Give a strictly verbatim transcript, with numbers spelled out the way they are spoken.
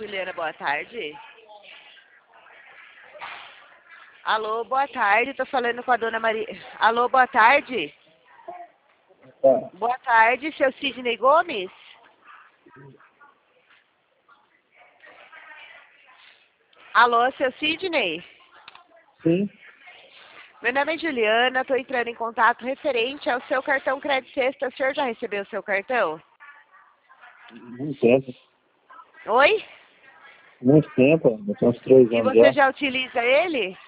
Juliana, boa tarde. Alô, boa tarde. Tô falando com a dona Maria. Alô, boa tarde. Tá. Boa tarde, seu Sidney Gomes. Alô, seu Sidney. Sim. Meu nome é Juliana, estou entrando em contato referente ao seu cartão Crédito Sexta. O senhor já recebeu o seu cartão? Muito tempo. Oi? Muito tempo, tem uns três E anos você já. já utiliza ele?